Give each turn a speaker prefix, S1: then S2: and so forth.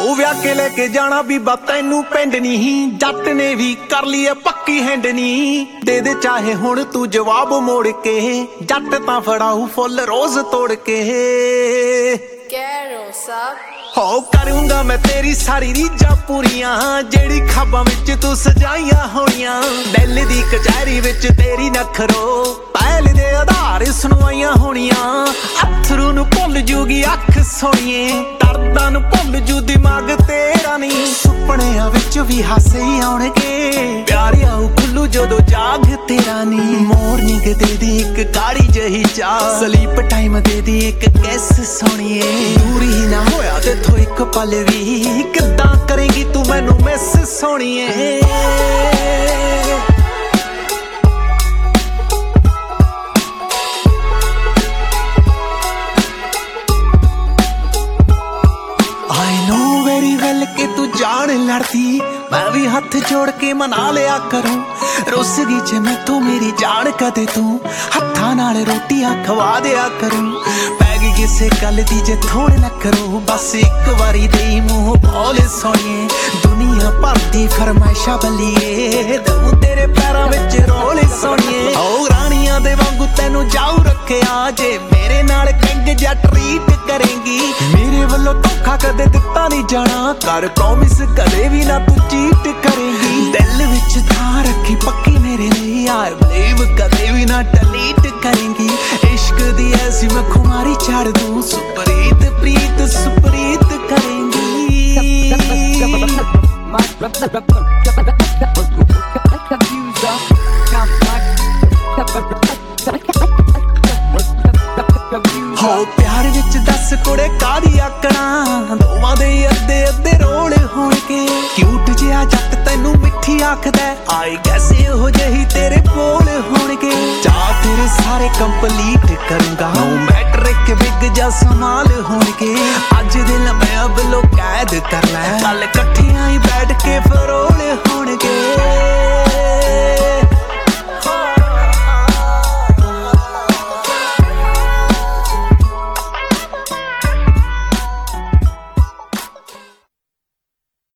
S1: ਹੋ ਵਿਆਹ ਕੇ ਲੈ ਕੇ ਜਾਣਾ ਬੀਬਾ ਤੈਨੂੰ ਪਿੰਡ ਨਹੀਂ, ਜੱਟ ਨੇ ਵੀ ਕਰ ਲਈ ਐ ਪੱਕੀ ਹੈਂਡ ਨੀ। ਦੇ ਦੇ ਚਾਹੇ ਹੁਣ ਤੂੰ ਜਵਾਬ ਮੋੜ ਕੇ, ਜੱਟ ਤਾਂ ਫੜਾਊ ਫੁੱਲ ਰੋਜ਼ ਤੋੜ ਕੇ। ਹੋ ਕਰੂੰਗਾ ਮੈਂ ਤੇਰੀ ਸਾਰੀ ਰੀਝਾਂ ਪੂਰੀਆਂ, ਜਿਹੜੀ ਖਾਬਾਂ ਵਿੱਚ ਤੂੰ ਸਜਾਈਆਂ ਹੋਣੀਆਂ। ਦਿਲ ਦੀ ਕਚਹਿਰੀ ਵਿੱਚ ਤੇਰੀ ਨਖਰੋ, ਪਹਿਲ ਦੇ ਆਧਾਰ ਸੁਣਵਾਈਆਂ ਹੋਣੀਆਂ। ਅਥਰੂ ਨੂੰ ਭੁੱਲ ਜੂਗੀ ਅੱਖ ਸੋਹਣੀਏ, ਦਰਦਾਂ ਨੂੰ ਭੁੱਲ ਜੂ ਦਿਮਾਗ ਤੇਰਾ ਨੀ। ਸੁਪਨਿਆਂ ਵਿੱਚ ਵੀ ਹਾਸੇ ਆਉਣਗੇ, ਪਿਆਰ ਆਊ ਖੁੱਲੂ ਜਦੋਂ ਜਾਗ ਤੇਰਾ ਨੀ। ਮੋਰਨਿੰਗ ਦੇ ਦੀ ਇੱਕ ਕਾੜੀ ਜਹੀ ਚਾਹ, ਸਲੀਪ ਟਾਈਮ ਦੇ ਦੀ ਇੱਕ ਕਿਸ ਸੋਹਣੀਏ। ਦੂਰੀ ਨਾ ਹੋਇਆ ਤੇ ਥੋ ਇੱਕ ਪਲ ਵੀ, ਕਿੱਦਾਂ ਕਰੇਂਗੀ ਤੂੰ ਮੈਨੂੰ ਮਿਸ ਸੋਹਣੀਏ। ਕਿ ਤੂੰ ਜਾਣ ਲੜਦੀ, ਮੈਂ ਵੀ ਹੱਥ ਜੋੜ ਕੇ ਮਨਾ ਲਿਆ ਕਰੂੰ। ਰੁੱਸ ਗਈ ਜੇ ਮੈਥੋਂ ਮੇਰੀ ਜਾਨ ਕਦੇ ਤੂੰ, ਹੱਥਾਂ ਨਾਲ ਰੋਟੀਆਂ ਖਵਾ ਦਿਆ ਕਰੂੰ। ਪੈ ਗਈ ਕਿਸੇ ਗੱਲ ਦੀ ਜੇ ਥੋੜ ਨਾ ਕਰੋ, ਬਸ ਇੱਕ ਵਾਰੀ ਦੇ ਮੂੰਹ ਬੋਲ ਸੋਹਣੀਏ। ਦੁਨੀਆ ਭਰ ਦੀ ਫਰਮਾਇਸ਼ਾਂ ਬੱਲੀਏ, ਦਊ ਤੇਰੇ ਪੈਰਾਂ ਵਿੱਚ ਰੋਲ ਸੋਹਣੀਏ। ਓ ਰਾਣੀਆਂ ਦੇ ਵਾਂਗੂ ਤੈਨੂੰ ਜਾਊ ਰੱਖਿਆ, ਜੇ ਮੇਰੇ ਨਾਲ ਕਿੰਗ ਜਾਂ ਟਰੀਟ ਕਰੇਂਗੀ। ਮੇਰੇ ਵੱਲੋਂ ਧੋਖਾ ਕਦੇ ਦਿੱਤਾ ਨਹੀਂ ਜਾਣਾ, ਕਰ ਪ੍ਰੋਮਿਸ ਕਦੇ ਵੀ ਨਾ ਤੂੰ ਚੀਟ ਕਰੇਂਗੀ। ਦਿਲ ਵਿੱਚ ਥਾਂ ਰੱਖੀ ਪੱਕੀ ਮੇਰੇ ਲਈ, ਆਈ ਬਲੀਵ ਕਦੇ ਵੀ ਨਾ ਡਿਲੀਟ ਕਰੇਂਗੀ। ਇਸ਼ਕ ਦੀ ਐਸੀ ਮੈਂ ਖੁਮਾਰੀ ਛੱਡ ਦੂੰ, ਸੁਪਰੀਤ ਪ੍ਰੀਤ ਸੁਪਰੀਤ ਕਰੇਂਗੀ। ਹੋ ਪਿਆਰ ਵਿੱਚ ਦੱਸ ਕੁੜੇ ਕਾਹਦੀ ਆਕੜਾਂ, ਦੋਵਾਂ ਦੇ ਅੱਧੇ ਅੱਧੇ ਰੋਲ ਹੋਣਗੇ। ਕਿਊਟ ਜਿਹਾ ਜੱਟ ਤੈਨੂੰ ਮਿੱਠੀ ਆਖਦਾ, ਆਈ ਗੈਸ ਇਹੋ ਜਿਹੀ ਤੇਰੇ ਕੋਲ ਹੋਣਗੇ। ਚਾਹ ਤੇਰੇ ਸਾਰੇ ਕੰਪਲੀਟ ਕਰੂੰਗਾ, ਨੋ ਮੈਟਰ ਇੱਕ ਬਿਗ ਜਾਂ ਸਮਾਲ ਹੋਣਗੇ। ਅੱਜ ਦਿਲ ਮੈਂ ਅਬਲੋ ਕੈਦ ਕਰ ਲੈ, ਕੱਲ ਇਕੱਠਿਆਂ ਹੀ ਬੈਠ ਕੇ ਫਰੋਲ ਹੋਣਗੇ।